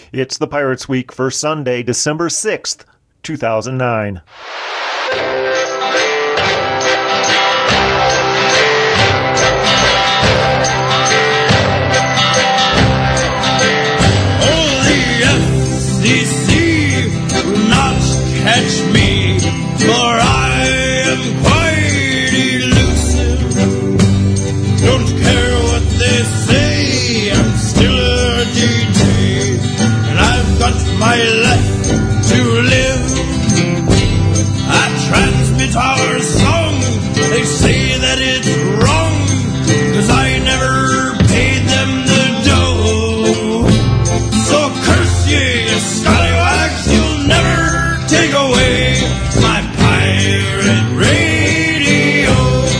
It's the Pirates Week for Sunday, December 6th, 2009. FCC will not catch me, for I am quite elusive. Don't care what they say, I'm still a DJ, and I've got my life to live. I transmit our song, they say that it's wrong, 'cause I never paid them the dough. So curse ye, scallywags, you'll never take away my pirate radio.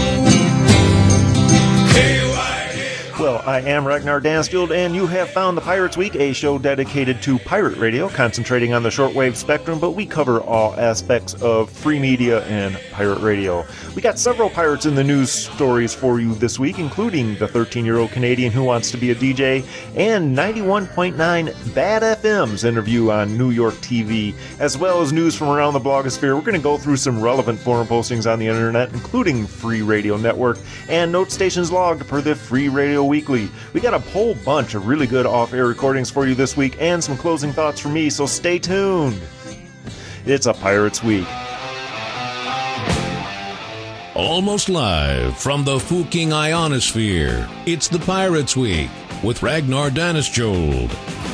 Well, I am Ragnar Dansfield, and you have found the Pirates Week, a show dedicated to pirate radio, concentrating on the shortwave spectrum, but we cover all aspects of free media and pirate radio. We got several pirates in the news stories for you this week, including the 13-year-old Canadian who wants to be a DJ, and 91.9 Bad FM's interview on New York TV, as well as news from around the blogosphere. We're going to go through some relevant forum postings on the internet, including Free Radio Network, and note stations logged per the Free Radio Weekly. We got a whole bunch of really good off-air recordings for you this week, and some closing thoughts from me, so stay tuned. It's a Pirates Week. Almost live from the Fuking Ionosphere, it's the Pirates Week with Ragnar Danisjold.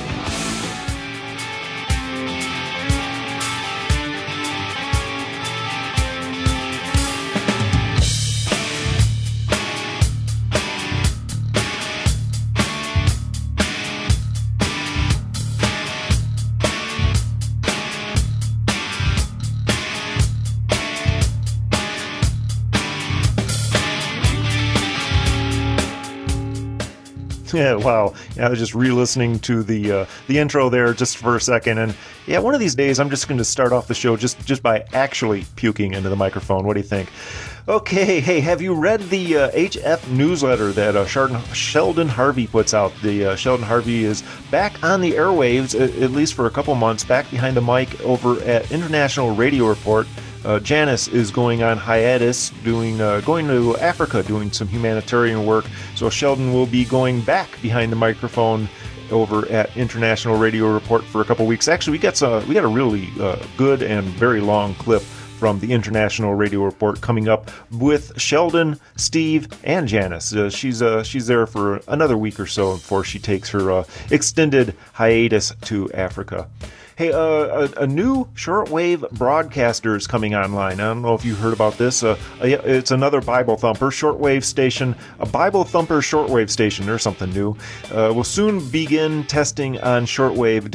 Yeah, wow. Yeah, I was just re-listening to the intro there just for a second, and yeah, one of these days I'm just going to start off the show just by actually puking into the microphone. What do you think? Okay, hey, have you read the HF newsletter that Sheldon Harvey puts out? The Sheldon Harvey is back on the airwaves, at least for a couple months, back behind the mic over at International Radio Report. Janice is going on hiatus, going to Africa, doing some humanitarian work. So Sheldon will be going back behind the microphone over at International Radio Report for a couple weeks. Actually, we got a really good and very long clip from the International Radio Report coming up with Sheldon, Steve, and Janice. She's there for another week or so before she takes her extended hiatus to Africa. Hey, a new shortwave broadcaster is coming online. I don't know if you heard about this. It's another Bible Thumper shortwave station, a Bible Thumper shortwave station or something new. Will soon begin testing on shortwave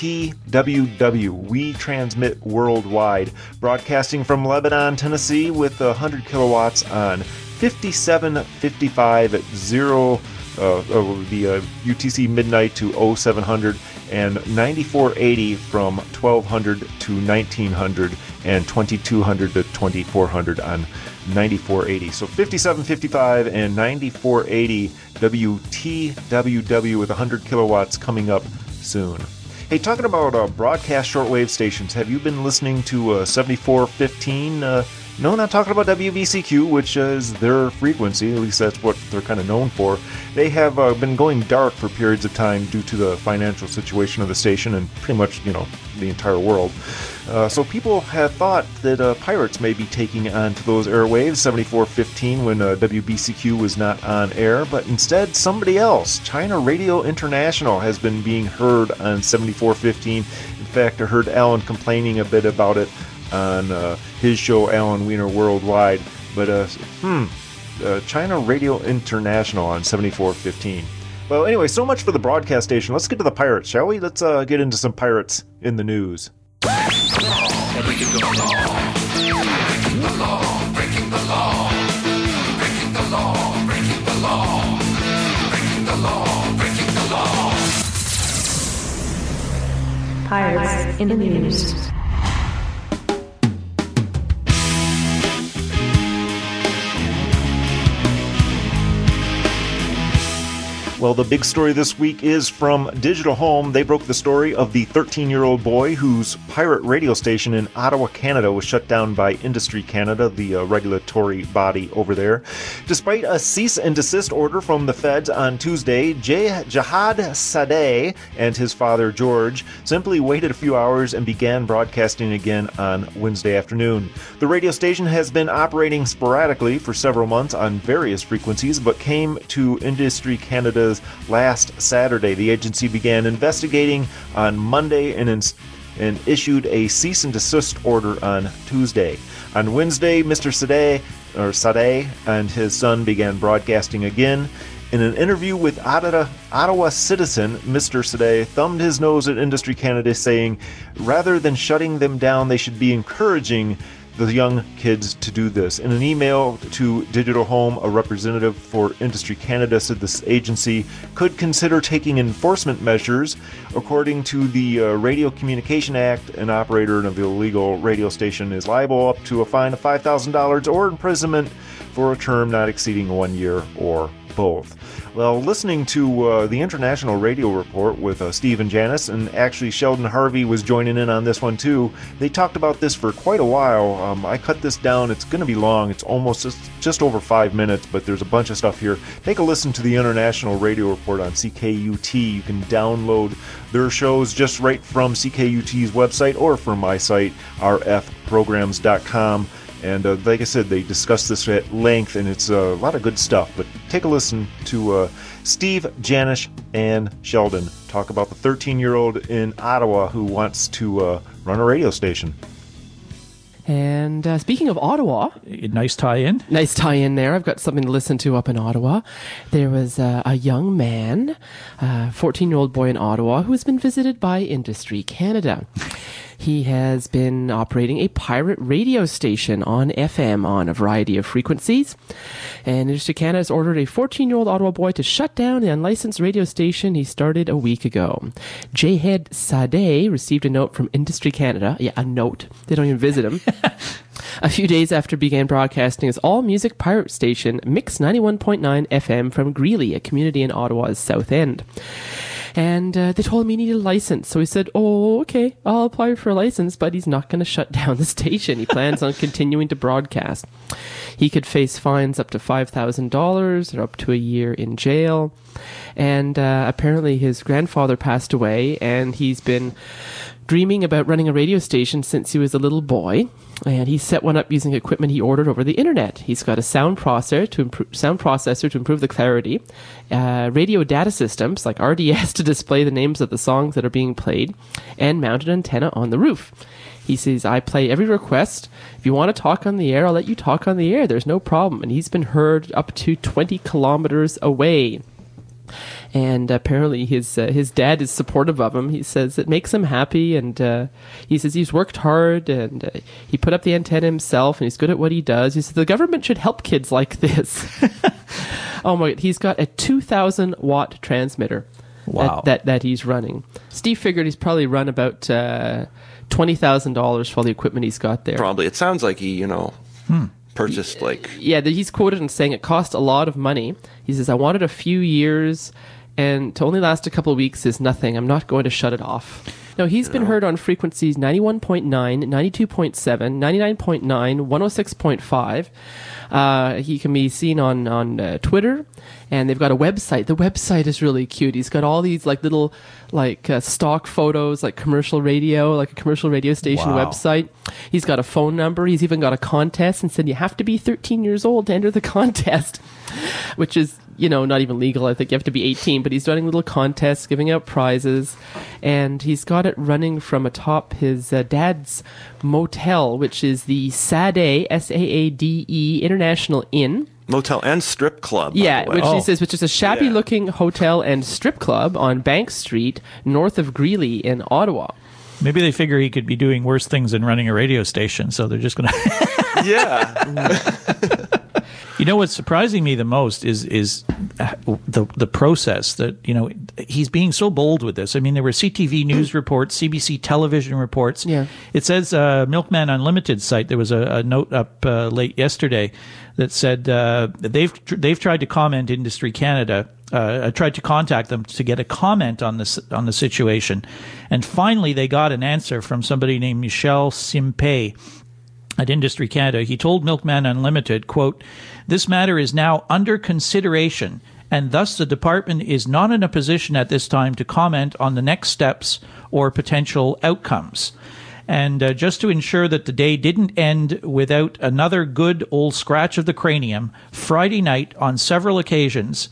WTWW. We transmit worldwide, broadcasting from Lebanon, Tennessee, with 100 kilowatts on 5755 at 0. The UTC midnight to 0700, and 9480 from 1200 to 1900, and 2200 to 2400 on 9480. So 5755 and 9480 WTWW with 100 kilowatts coming up soon. Hey, talking about broadcast shortwave stations, have you been listening to 7415? No, not talking about WBCQ, which is their frequency. At least that's what they're kind of known for. They have been going dark for periods of time due to the financial situation of the station and pretty much, the entire world. So people have thought that pirates may be taking on to those airwaves, 7415, when WBCQ was not on air, but instead somebody else. China Radio International has been being heard on 7415. In fact, I heard Alan complaining a bit about it on his show, Alan Wiener Worldwide, but China Radio International on 7415. Well, anyway, so much for the broadcast station. Let's get to the pirates, shall we? Let's get into some pirates in the news. Breaking the law, breaking the law, breaking the law, breaking the law, breaking the law, breaking the law, breaking the law. Pirates in the news. Well, the big story this week is from Digital Home. They broke the story of the 13-year-old boy whose pirate radio station in Ottawa, Canada was shut down by Industry Canada, the regulatory body over there. Despite a cease and desist order from the feds on Tuesday, Jihad Sadeh and his father George simply waited a few hours and began broadcasting again on Wednesday afternoon. The radio station has been operating sporadically for several months on various frequencies, but came to Industry Canada's last Saturday. The agency began investigating on Monday and issued a cease and desist order on Tuesday. On Wednesday, Mr. Sadeh and his son began broadcasting again. In an interview with Ottawa Citizen, Mr. Sadeh thumbed his nose at Industry Canada, saying, rather than shutting them down, they should be encouraging the young kids to do this. In an email to Digital Home, a representative for Industry Canada said this agency could consider taking enforcement measures. According to the Radio Communication Act, an operator of the illegal radio station is liable up to a fine of $5,000 or imprisonment for a term not exceeding 1 year or both. Well, listening to the International Radio Report with Steve and Janice, and actually Sheldon Harvey was joining in on this one too. They talked about this for quite a while. I cut this down. It's going to be long. It's almost just over 5 minutes, but there's a bunch of stuff here. Take a listen to the International Radio Report on CKUT. You can download their shows just right from CKUT's website or from my site, rfprograms.com. And like I said, they discuss this at length, and it's a lot of good stuff. But take a listen to Steve, Janice, and Sheldon talk about the 13-year-old in Ottawa who wants to run a radio station. And speaking of Ottawa... Nice tie-in. Nice tie-in there. I've got something to listen to up in Ottawa. There was a young man, 14-year-old boy in Ottawa, who has been visited by Industry Canada. He has been operating a pirate radio station on FM on a variety of frequencies. And Industry Canada has ordered a 14-year-old Ottawa boy to shut down the unlicensed radio station he started a week ago. Jihad Sadeh received a note from Industry Canada. Yeah, a note. They don't even visit him. A few days after began broadcasting his all-music pirate station, Mix 91.9 FM from Greeley, a community in Ottawa's South End. And they told him he needed a license. So he said, oh, okay, I'll apply for a license, but he's not going to shut down the station. He plans on continuing to broadcast. He could face fines up to $5,000 or up to a year in jail. And apparently his grandfather passed away, and he's been dreaming about running a radio station since he was a little boy. And he set one up using equipment he ordered over the internet. He's got a sound processor to improve the clarity, radio data systems like RDS to display the names of the songs that are being played, and mounted antenna on the roof. He says, I play every request. If you want to talk on the air, I'll let you talk on the air. There's no problem. And he's been heard up to 20 kilometers away. And apparently his dad is supportive of him. He says it makes him happy, and he says he's worked hard, and he put up the antenna himself, and he's good at what he does. He says the government should help kids like this. Oh my God, he's got a 2,000 watt transmitter. Wow. that he's running. Steve figured he's probably run about $20,000 for all the equipment he's got there. Probably. It sounds like he, purchased Yeah, he's quoted in saying it cost a lot of money. He says, I wanted a few years, and to only last a couple of weeks is nothing. I'm not going to shut it off. Now, he's been heard on frequencies 91.9, 92.7, 99.9, 106.5. He can be seen on Twitter, and they've got a website. The website is really cute. He's got all these little stock photos, like commercial radio, like a commercial radio station website. He's got a phone number. He's even got a contest and said you have to be 13 years old to enter the contest, which is, not even legal. I think you have to be 18, but he's running little contests, giving out prizes, and he's got it running from atop his dad's motel, which is the Saade, Saade International Inn. Motel and strip club. Yeah, he says, which is a shabby-looking hotel and strip club on Bank Street, north of Greeley in Ottawa. Maybe they figure he could be doing worse things than running a radio station, so they're just going to... Yeah. What's surprising me the most is the process that, he's being so bold with this. I mean, there were CTV News reports, CBC television reports. Yeah. It says Milkman Unlimited site, there was a note up late yesterday that said they've tried to comment Industry Canada, I tried to contact them to get a comment on the situation, and finally they got an answer from somebody named Michel Simpé at Industry Canada. He told Milkman Unlimited, quote, "This matter is now under consideration, and thus the department is not in a position at this time to comment on the next steps or potential outcomes." And just to ensure that the day didn't end without another good old scratch of the cranium, Friday night on several occasions,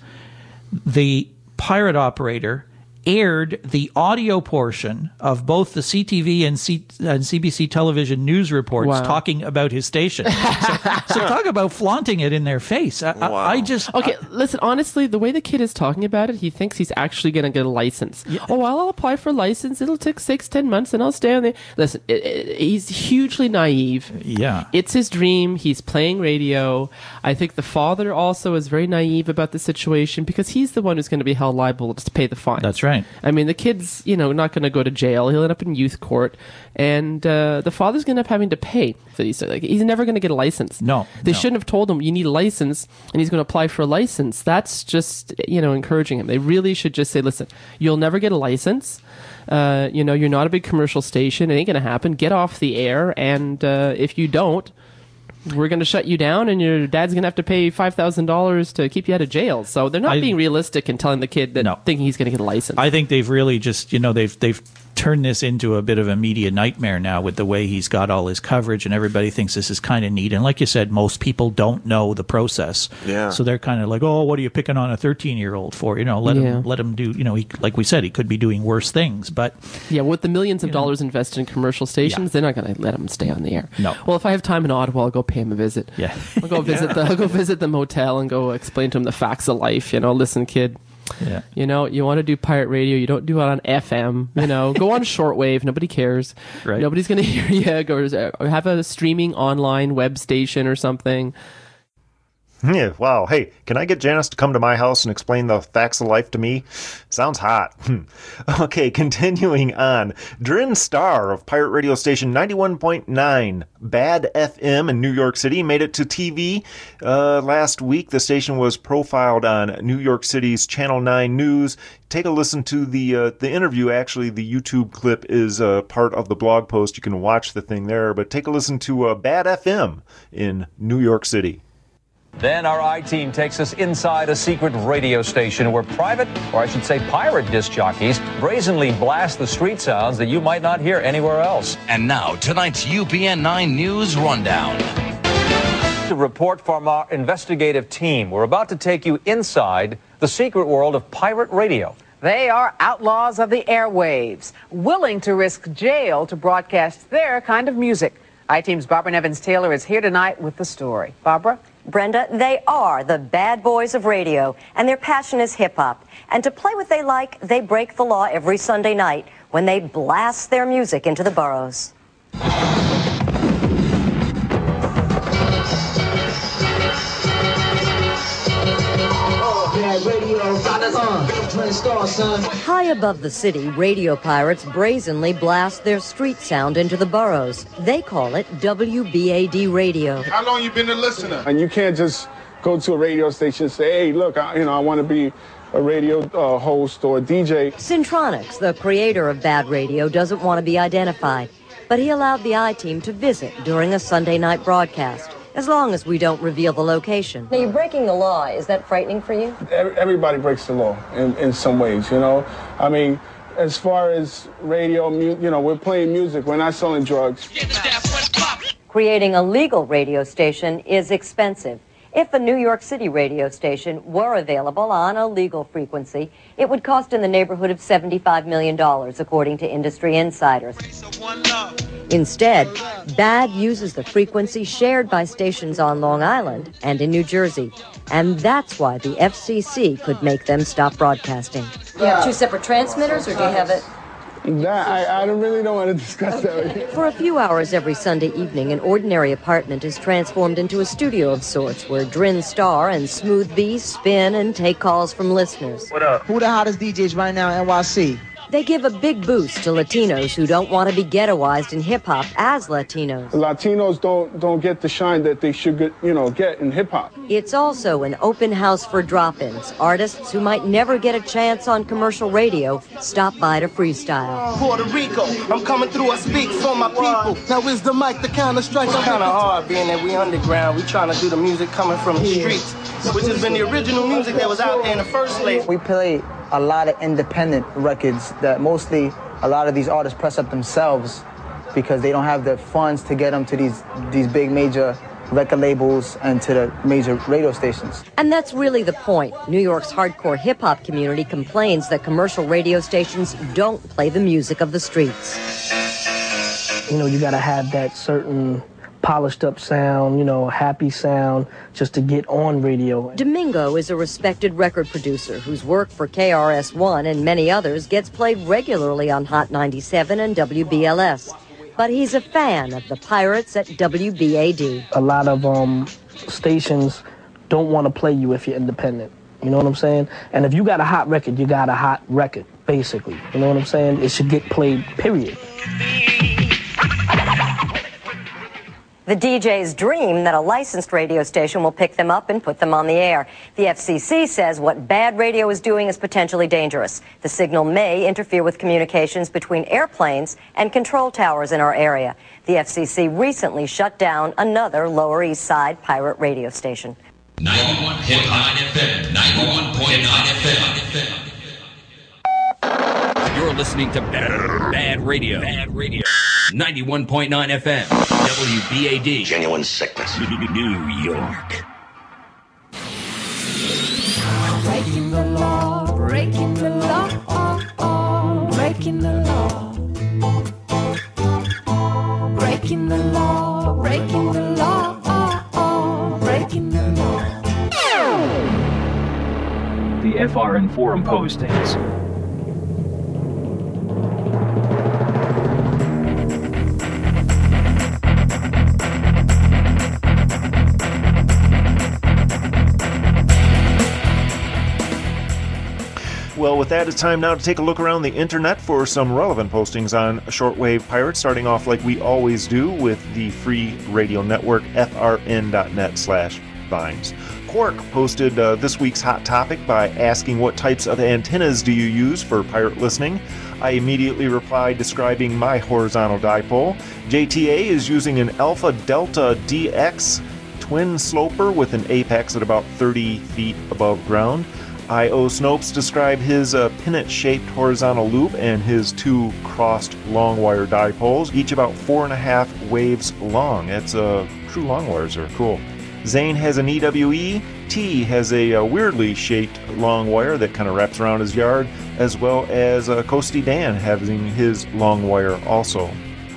the pirate operator aired the audio portion of both the CTV and CBC television news reports talking about his station. So talk about flaunting it in their face. I just... Okay, listen, honestly, the way the kid is talking about it, he thinks he's actually going to get a license. Yeah. Oh, well, I'll apply for a license. It'll take 6-10 months, and I'll stay on there. Listen, he's hugely naive. Yeah. It's his dream. He's playing radio. I think the father also is very naive about the situation because he's the one who's going to be held liable to pay the fine. That's right. I mean, the kid's, not going to go to jail. He'll end up in youth court, and the father's going to end up having to pay. So he's never going to get a license. No. They shouldn't have told him, you need a license, and he's going to apply for a license. That's just, encouraging him. They really should just say, listen, you'll never get a license. You're not a big commercial station. It ain't going to happen. Get off the air, and if you don't, we're going to shut you down, and your dad's going to have to pay $5,000 to keep you out of jail. So they're not being realistic and telling the kid that thinking he's going to get a license. I think they've really just, they've turned this into a bit of a media nightmare now with the way he's got all his coverage, and everybody thinks this is kind of neat. And like you said, most people don't know the process. Yeah. So they're kind of like, oh, what are you picking on a 13-year-old for? Let him do, like we said, he could be doing worse things. But yeah, with the millions of dollars invested in commercial stations, they're not going to let him stay on the air. No. Well, if I have time in Ottawa, I'll go pay him a visit. Yeah. I'll go visit the motel and go explain to him the facts of life. Listen, kid. Yeah. You want to do pirate radio, you don't do it on FM. Go on shortwave. Nobody cares. Right. Nobody's going to hear you. Go have a streaming online web station or something. Yeah, wow. Hey, can I get Janice to come to my house and explain the facts of life to me? Sounds hot. Okay, continuing on. Drin Star of pirate radio station 91.9 Bad FM in New York City made it to TV last week. The station was profiled on New York City's Channel 9 News. Take a listen to the interview. Actually, the YouTube clip is part of the blog post. You can watch the thing there, but take a listen to Bad FM in New York City. Then our I-Team takes us inside a secret radio station where private, or I should say pirate disc jockeys brazenly blast the street sounds that you might not hear anywhere else. And now, tonight's UPN 9 News Rundown. A report from our investigative team. We're about to take you inside the secret world of pirate radio. They are outlaws of the airwaves, willing to risk jail to broadcast their kind of music. I-Team's Barbara Nevins-Taylor is here tonight with the story. Barbara? Brenda, they are the bad boys of radio, and their passion is hip-hop. And to play what they like, they break the law every Sunday night when they blast their music into the boroughs. High above the city, radio pirates brazenly blast their street sound into the boroughs. They call it WBAD radio. How long you been a listener? And you can't just go to a radio station and say, hey, look, I want to be a radio host or a DJ. Centronics, the creator of Bad Radio, doesn't want to be identified, but he allowed the I-Team to visit during a Sunday night broadcast, as long as we don't reveal the location. Now, you're breaking the law. Is that frightening for you? Everybody breaks the law in some ways, I mean, as far as radio, we're playing music. We're not selling drugs. Creating a legal radio station is expensive. If a New York City radio station were available on a legal frequency, it would cost in the neighborhood of $75 million, according to industry insiders. Instead, BAD uses the frequency shared by stations on Long Island and in New Jersey, and that's why the FCC could make them stop broadcasting. Do you have two separate transmitters, or do you have it? I really don't want to discuss that with you. For a few hours every Sunday evening, an ordinary apartment is transformed into a studio of sorts where Drin Star and Smooth B spin and take calls from listeners. What up? Who the hottest DJs right now in NYC? They give a big boost to Latinos who don't want to be ghettoized in hip-hop as Latinos. Latinos don't get the shine that they should get in hip-hop. It's also an open house for drop-ins. Artists who might never get a chance on commercial radio stop by to freestyle. Puerto Rico, I'm coming through, I speak for my people. Now is the mic the counter-strike? It's kind of hard being that we underground. We trying to do the music coming from the streets, which has been the original music that was out there in the first place. We play a lot of independent records that mostly a lot of these artists press up themselves because they don't have the funds to get them to these big major record labels and to the major radio stations. And that's really the point. New York's hardcore hip-hop community complains that commercial radio stations don't play the music of the streets. You know, you gotta have that certain polished up sound, happy sound, just to get on radio. Domingo is a respected record producer whose work for KRS-One and many others gets played regularly on Hot 97 and WBLS. But he's a fan of the Pirates at WBAD. A lot of stations don't want to play you if you're independent. You know what I'm saying? And if you got a hot record, you got a hot record, basically. You know what I'm saying? It should get played, period. The DJs dream that a licensed radio station will pick them up and put them on the air. The FCC says what bad radio is doing is potentially dangerous. The signal may interfere with communications between airplanes and control towers in our area. The FCC recently shut down another Lower East Side pirate radio station. 91.9 FM, 91.9 FM. You're listening to Bad Radio. 91.9 FM, WBAD. Genuine sickness. New York. Breaking the law, breaking the law, breaking the law. Breaking the law, breaking the law, breaking the law. The FRN forum postings. Well, with that, it's time now to take a look around the internet for some relevant postings on Shortwave Pirates, starting off like we always do with the free radio network, frn.net/vines. Quark posted this week's hot topic by asking what types of antennas do you use for pirate listening. I immediately replied describing my horizontal dipole. JTA is using an Alpha Delta DX twin sloper with an apex at about 30 feet above ground. I.O. Snopes described his pennant-shaped horizontal loop and his two crossed long wire dipoles, each about 4.5 waves long. That's true long wires are cool. Zane has an EWE. T has a weirdly shaped long wire that kind of wraps around his yard, as well as Coasty Dan having his long wire also.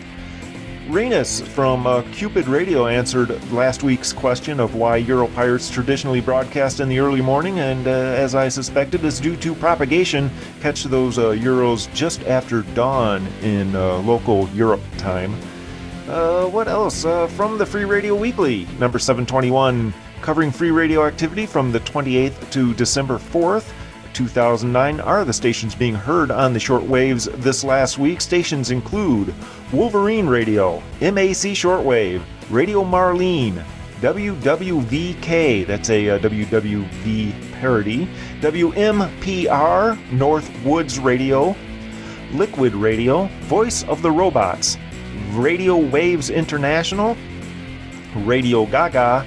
Renus from Cupid Radio answered last week's question of why Europirates traditionally broadcast in the early morning, and as I suspected, is due to propagation. Catch those Euros just after dawn in local Europe time. What else? From the Free Radio Weekly, number 721, covering free radio activity from the 28th to December 4th. 2009 are the stations being heard on the shortwaves this last week. Stations include Wolverine Radio, MAC Shortwave, Radio Marlene, WWVK, that's a WWV parody, WMPR, North Woods Radio, Liquid Radio, Voice of the Robots, Radio Waves International, Radio Gaga,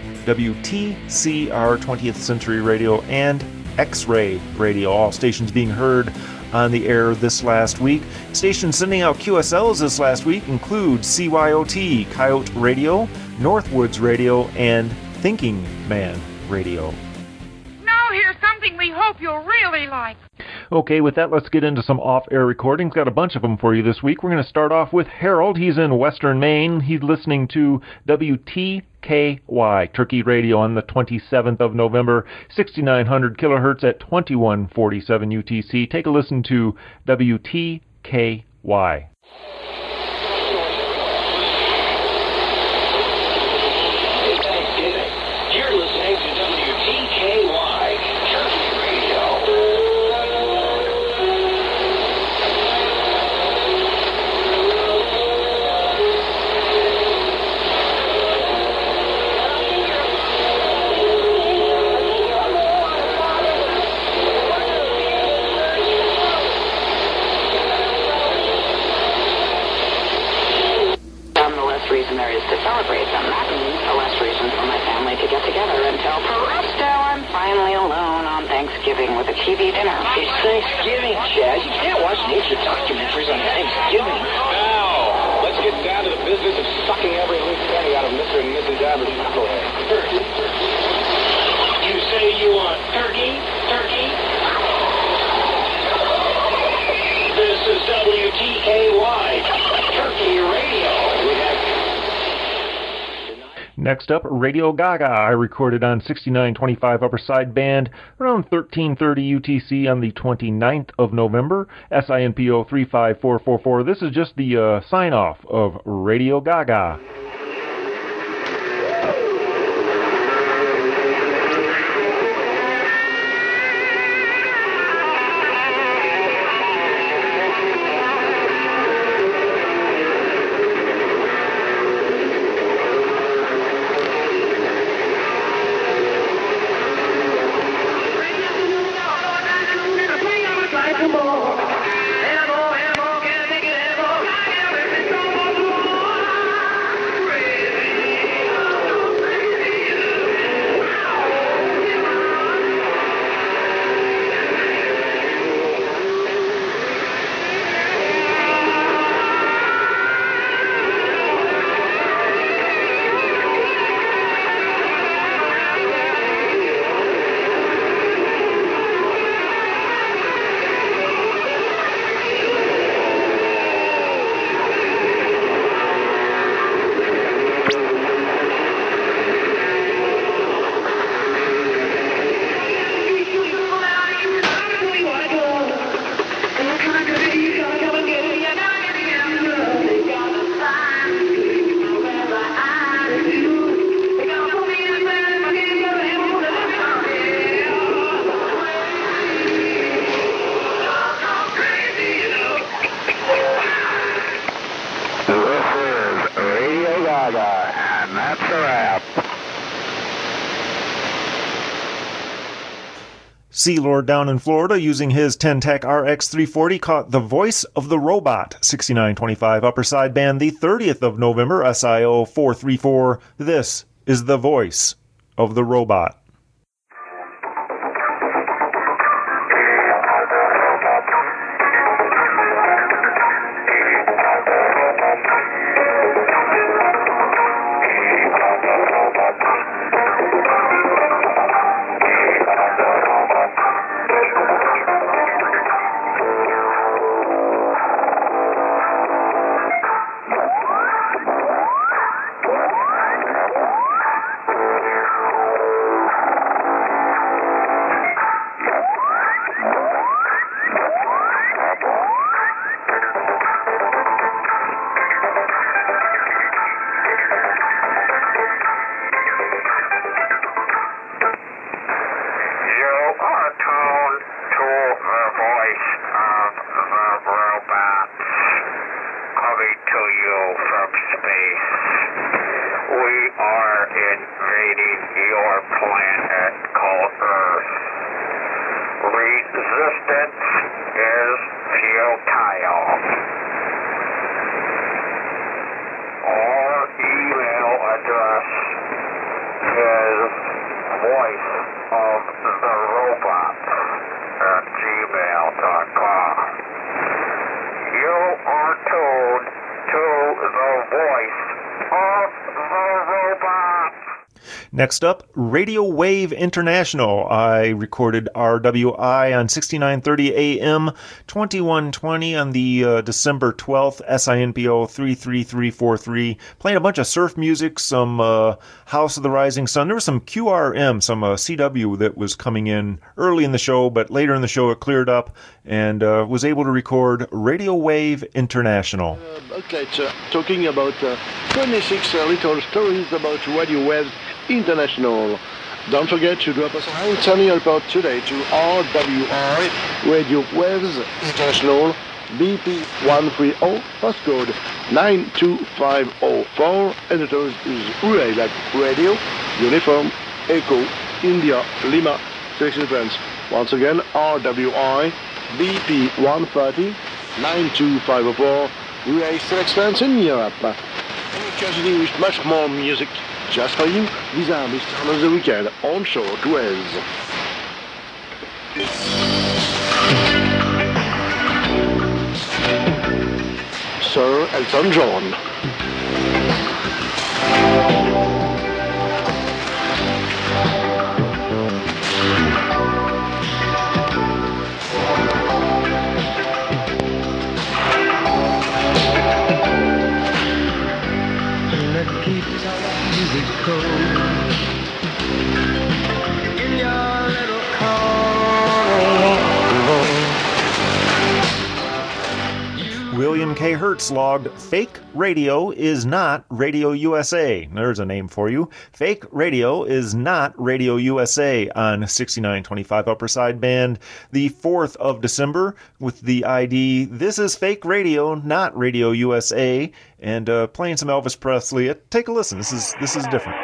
WTCR 20th Century Radio, and X-Ray Radio, all stations being heard on the air this last week. Stations sending out QSLs this last week include CYOT, Coyote Radio, Northwoods Radio, and Thinking Man Radio. Now here's something we hope you'll really like. Okay, with that, let's get into some off-air recordings. Got a bunch of them for you this week. We're going to start off with Harold. He's in Western Maine. He's listening to WTKY, Turkey Radio, on the 27th of November, 6900 kilohertz at 2147 UTC. Take a listen to WTKY. Thanksgiving with a TV dinner. It's Thanksgiving, Chaz. You can't watch nature documentaries on Thanksgiving. Now, let's get down to the business of sucking every loose penny out of Mr. and Mrs. Abbott knucklehead. You say you want turkey? Turkey? This is WTKY, Turkey Radio. Next up, Radio Gaga. I recorded on 6925 Upper Side Band around 1330 UTC on the 29th of November, SINPO 35444. This is just the sign-off of Radio Gaga. Sea Lord down in Florida using his Ten-Tech RX 340 caught The Voice of the Robot, 6925 Upper Side Band, the 30th of November, SIO 434. This is The Voice of the Robot. Next up, Radio Wave International. I recorded RWI on 6930 AM, 2120 on the December 12th, SINPO 33343. Playing a bunch of surf music, some House of the Rising Sun. There was some QRM, some CW that was coming in early in the show, but later in the show it cleared up and was able to record Radio Wave International. Talking about 26 little stories about Radio Wave International. Don't forget to drop us a line telling your report today to RWI Radio Waves International, BP 130, postcode 92504, and it is Relay like Radio, Uniform, Echo, India, Lima, Selection France. Once again, RWI, BP 130, 92504, Relay Selection France in Europe. And we continue with much more music just for you. These are Mr. Another Weekend on Short Waves. Sir Elton John. Let's keep our music cold in your little William K. Hertz logged, "Fake radio is not Radio USA." There's a name for you. Fake radio is not Radio USA on 6925 Upper Sideband, the 4th of December, with the ID, "This is fake radio, not Radio USA," and playing some Elvis Presley. Take a listen. This is different.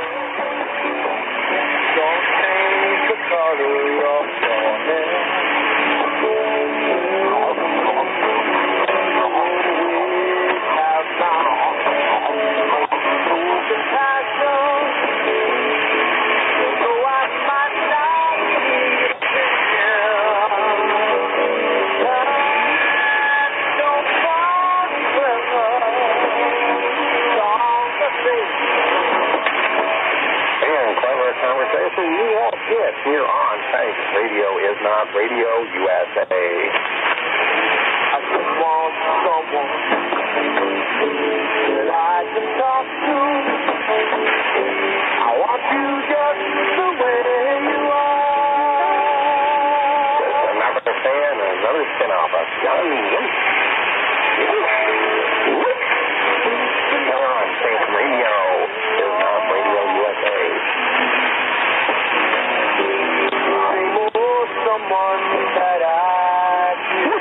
Conversation you won't get here on Fake Radio is not Radio USA. I just want someone that I can talk to. I want you just the way you are. Just another fan, another spin-off of Young Yim. Here on Fake Radio is not Radio USA. Someone that I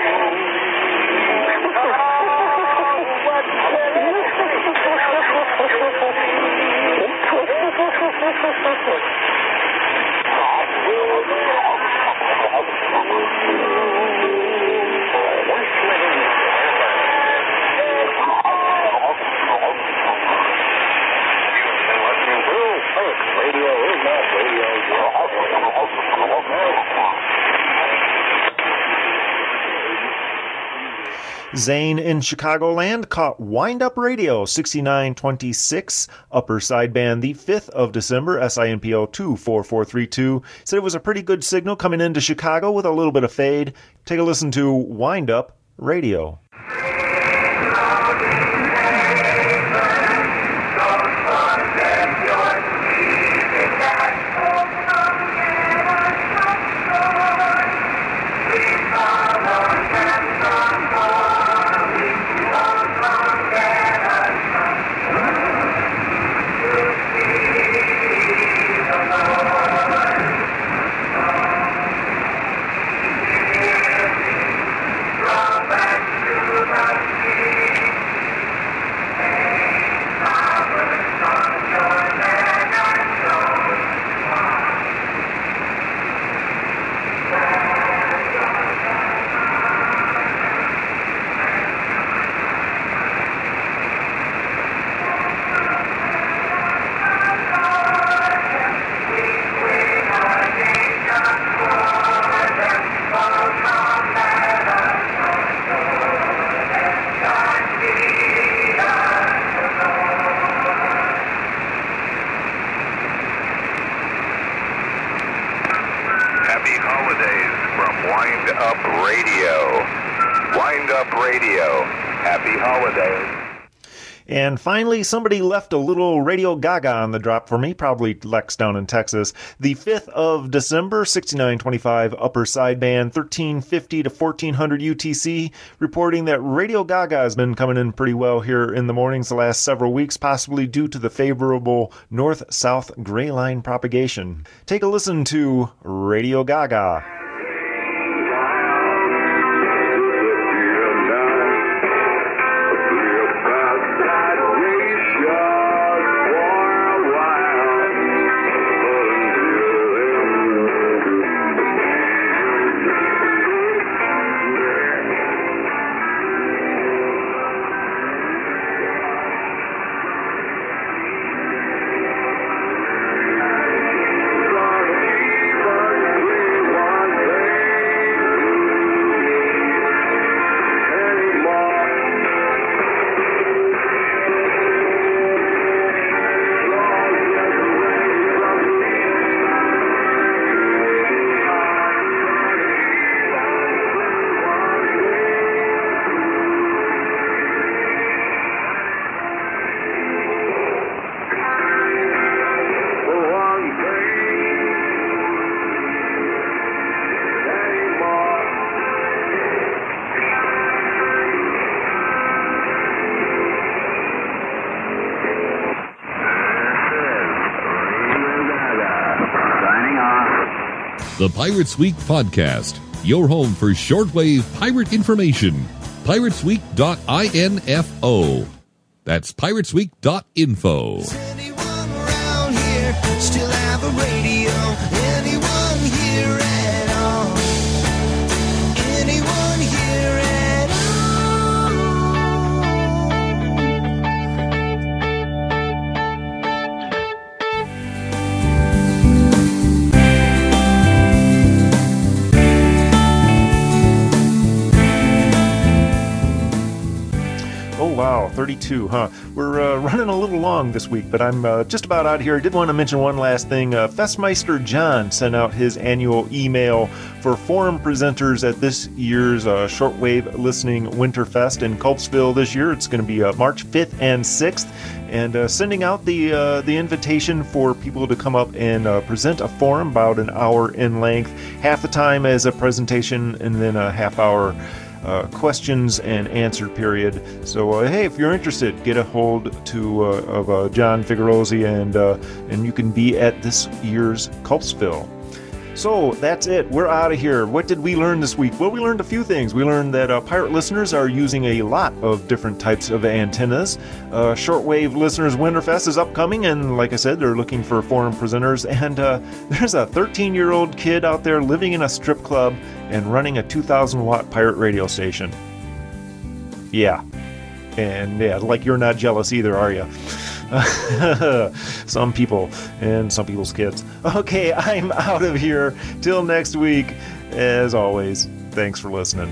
Radio is not radio. Zane in Chicagoland caught Wind Up Radio 6926 Upper Sideband the 5th of December, SINPO 24432. Said it was a pretty good signal coming into Chicago with a little bit of fade. Take a listen to Wind Up Radio. And finally, somebody left a little Radio Gaga on the drop for me, probably Lex down in Texas. The 5th of December, 6925 Upper Sideband, 1350 to 1400 UTC, reporting that Radio Gaga has been coming in pretty well here in the mornings the last several weeks, possibly due to the favorable north-south gray line propagation. Take a listen to Radio Gaga. The Pirates Week Podcast, your home for shortwave pirate information. Piratesweek.info. That's piratesweek.info. Anyone around here still have a radio? Anyone here at all? Anyone here at Oh, wow, 32, huh? We're running a little long this week, but I'm just about out here. I did want to mention one last thing. Festmeister John sent out his annual email for forum presenters at this year's Shortwave Listening Winterfest in Culpsville this year. It's going to be March 5th and 6th, and sending out the invitation for people to come up and present a forum about an hour in length, half the time as a presentation, and then a half hour questions and answer period. So hey, if you're interested, get a hold of John Figuerosi, and you can be at this year's Culpsville. So that's it. We're out of here. What did we learn this week? Well, we learned a few things. We learned that pirate listeners are using a lot of different types of antennas. Shortwave Listeners Winterfest is upcoming, and like I said, they're looking for forum presenters. And there's a 13-year-old kid out there living in a strip club and running a 2,000-watt pirate radio station. Yeah. And yeah, like you're not jealous either, are you? Some people and some people's kids. Okay, I'm out of here. Till next week, as always, thanks for listening.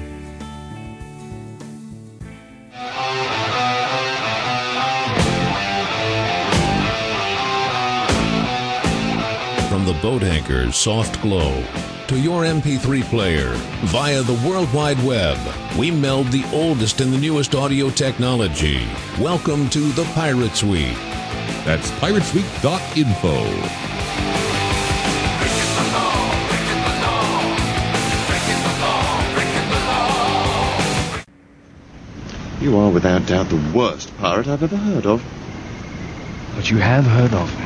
From the boat anchor's soft glow to your MP3 player via the World Wide Web, we meld the oldest and the newest audio technology. Welcome to the Pirates Week. That's piratesweek.info. You are without doubt the worst pirate I've ever heard of. But you have heard of me.